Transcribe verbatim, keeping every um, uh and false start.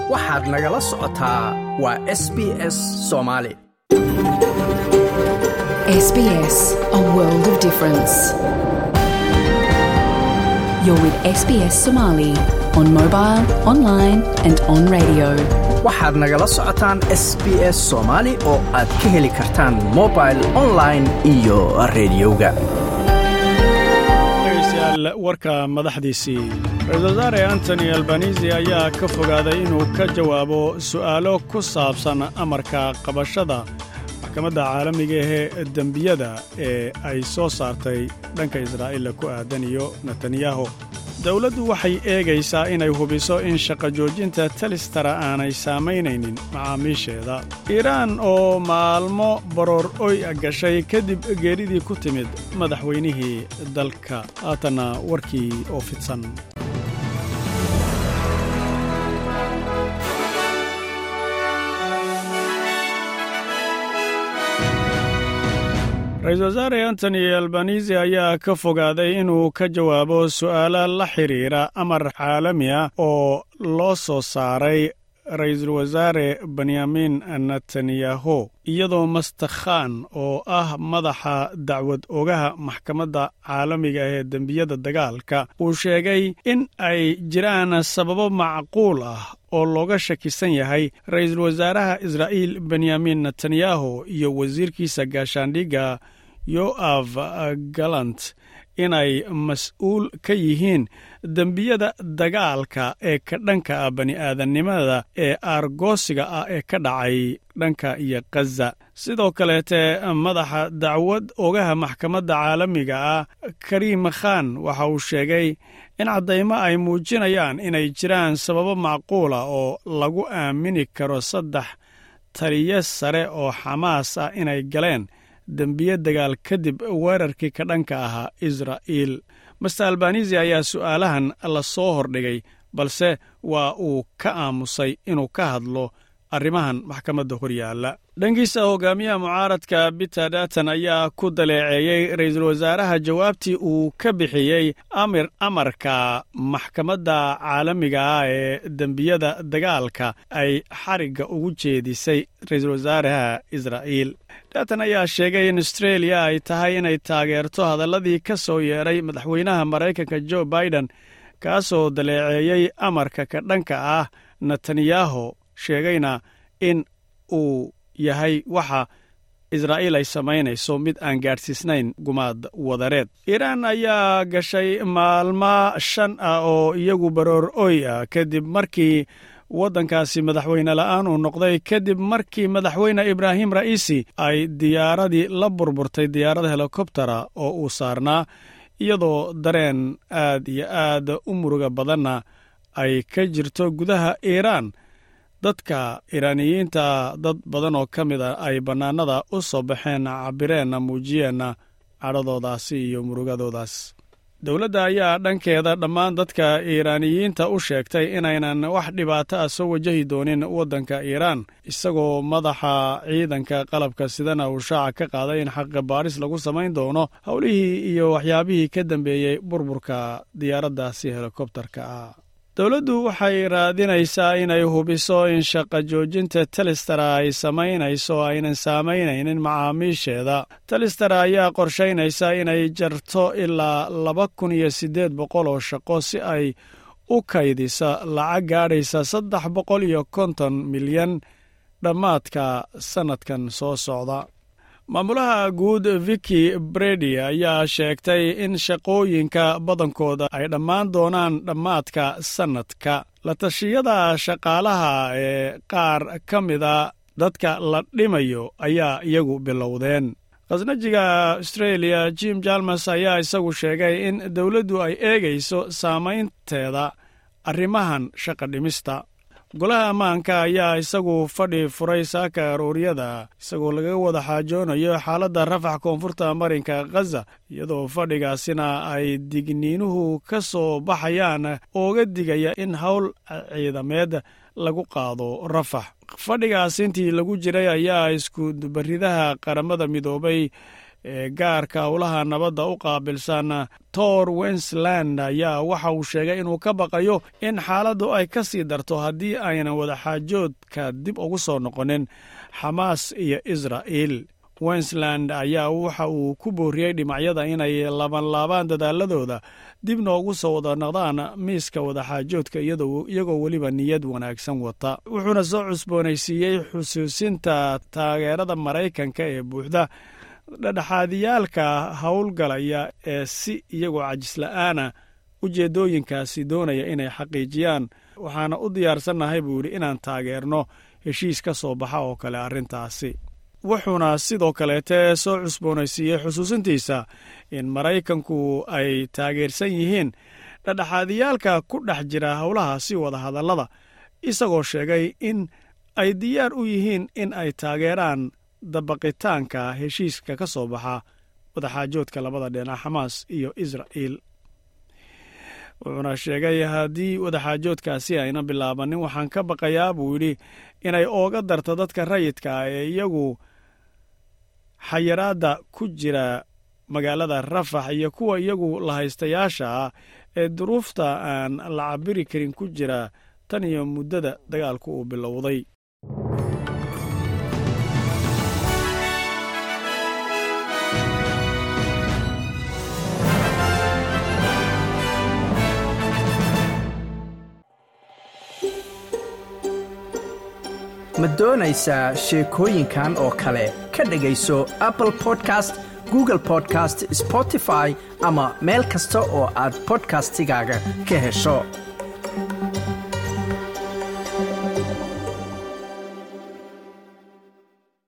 waxaad nagala socotaa waa S B S Somali. S B S, a world of difference. You're with S B S Somali on mobile, online and on radio. waxaad nagala socotaan S B S Somali oo aad ka heli kartaan mobile, online iyo radioga. warka madaxdiisii Ra'iisul Wasaare Anthony Albanese ayaa ka fogaaday inuu ka jawaabo su'aalo ku saabsan amarka qabashada maxkamadda caalamiga ee dambiyada ee ay soo saartay dhanka Israa'iil ku aadan iyo Netanyahu. dawladdu waxay eegaysaa inay hubiso in shaqo joojinta talistara aanay saameynaynin macaamiisheeda. Iiraan oo maalmo baroor oy gashay kadib geeridii ku timid madaxweynihii dalka. haatana warkii oo fidsan. Ra'iisul Wasaare Anthony Albanese ayaa ka fogaaday inuu ka jawaabo su'aalo la xiriira amar caalami ah oo loo soo saaray Ra'iisul Wasaare Benjamin Netanyahu, iyadoo Master Khan oo ah madaxa dacwad ogaha maxkamadda caalamiga ee dambiyada dagaalka uu sheegay in ay jiraan sababo macquul ah oo looga shakisan yahay Ra'iisul Wasaaraha Israa'iil Benjamin Netanyahu iyo wasiirkiisa gaashaandhigga Yoav Gallant inay mas'uul ka yihiin dambiyada dagaalka ee ka dhanka bani'aadanimada ee argoosiga ah ee ka dhacay dhanka iyo Gaza. sidoo kaleete madaxa dacwad ogaha maxkamadda caalamiga ah Karim Khan waxa uu sheegay in caddaymo ay muujinayaan inay jiraan sababo macquul ah oo lagu aamini karo saddex taliye sare oo Xamaas ah inay galeen dambiye dagaal kadib weerarkii ka dhanka ahaa Israa'iil. Master Albanese ayaa su'aalahan la soo hordhigay, balse waa uu ka aamusay inuu ka hadlo arrimahan maxkamadda horyaalla. dhankiisa hogaamiyaha mucaaradka Peter Dutton ayaa ku daleeceeyey ra'iisul wasaaraha jawaabtii uu ka bixiyey amir amarka maxkamadda caalamiga ah ee dambiyada dagaalka ay xariga ugu jeedisay ra'iisul wasaaraha Israa'iil. Dutton ayaa sheegay in Australia ay tahay inay taageerto hadalladii ka soo yeeray madaxweynaha Mareykanka Joe Biden, kaasoo daleeceeyey amarka ka dhanka ah Netanyahu, sheegayna in uu yahay waxa Israa'iil ay samaynayso mid aan gaadhsiisnayn gumaad wadareed. Iiraan ayaa gashay maalmo shan ah oo iyagu baroor oy ah kadib markii waddankaasi madaxweyne la'aan uu noqday kadib markii madaxweyne Ibrahim Ra'iisi ay diyaaradii la burburtay diyaarad helikobtera oo uu saarnaa, iyadoo dareen aad iyo aad u muruga badanna ay ka jirto gudaha Iiraan. dadka Iiraaniyiinta dad badan oo ka mid ah ay bannaanada u soo baxeen, cabireen, muujiyeen cadhadoodaasi iyo murugadoodaas. dawladda ayaa dhankeeda dhammaan dadka Iiraaniyiinta u sheegtay inaynan wax dhibaato ah soo wajahi doonin waddanka Iiraan, isagoo madaxa ciidanka qalabka sidana uu shaaca ka qaaday in xaq baaris lagu samayn doono howlihii iyo waxyaabihii ka dambeeyey burburka diyaaraddaasi helikobtarka ah. dawladdu waxay raadinaysaa inay hubiso in shaqo joojinta talistara ay samaynayso aynan saameynaynin macaamiisheeda. talistara ayaa qorshaynaysa inay jarto ilaa laba kun iyo siddeed boqol oo shaqo si ay u kaydisa lacag gaadhaysa saddex boqol iyo konton milyan dhammaadka sannadkan soo socda. maamulaha guud Vicky Brady ayaa sheegtay in shaqooyinka badankooda ay dhammaan doonaan dhammaadka sannadka. la tashiyada shaqaalaha ee qaar ka mida dadka la dhimayo ayaa iyagu bilowdeen. khasnajiga Australia Jim Chalmers ayaa isagu sheegay in dawladdu ay eegayso saamaynteeda arrimahan shaqa dhimista. golaha ammaanka ayaa isagu fadhi furay saaka arooriyada isagoo laga wada xaajoonayo xaaladda rafax koonfurta marinka Gaza, iyadoo fadhigaasina ay digniinuhu ka soo baxayaan ooga digaya in hawl ciidameed lagu qaado rafax. fadhigaas intii lagu jiray ayaa isku baridaha qaramada midoobay ee gaarka howlaha nabadda u qaabilsan Tor Wensland ayaa waxa uu sheegay inuu ka baqayo in xaaladdu ay ka sii darto haddii aynan wadaxaajoodka dib ugu soo noqonin Xamaas iyo Israa'iil. Wensland ayaa waxa uu ku booriyey dhinacyada inay laban laabaan dadaaladooda dib noogu soo wada noqdaan miiska wadaxaajoodka iyagoo weliba niyad wanaagsan wata. wuxuuna soo cusboonaysiiyey xusuusinta taageerada Maraykanka ee buuxda dhexdhexaadiyaalka howlgalaya ee si iyagoo cajisla'aana ujeedooyinkaasi doonaya inay xaqiijiyaan. waxaana u diyaarsannahay buu yidhi inaan taageerno heshiis ka soo baxa oo kale arrintaasi. wuxuuna sidoo kaleete soo cusboonaysiiyey xusuusintiisa in Maraykanku ay taageersan yihiin dhexdhexaadiyaalka ku dhex jira howlahaasi wada hadallada, isagoo sheegay in ay diyaar u yihiin in ay taageeraan dabaqitaanka heshiiska ka soo baxa wadaxaajoodka labada dhinac Xamaas iyo Israa'iil. wuxuuna sheegay haddii wadaxaajoodkaasi ayna bilaabanin waxaan ka baqayaa buu yidhi inay ooga darto dadka rayidka ah ee iyagu xayiraadda ku jira magaalada Rafax iyo kuwa iyagu lahaystayaasha ah ee duruufta aan la cabiri karin ku jira tan iyo muddada dagaalku uu bilowday. ma doonaysaa sheekooyinkan oo kale ka dhegayso Apple Podcast, Google Podcast, Spotify ama meel kasta oo aad podcastigaaga ka hesho.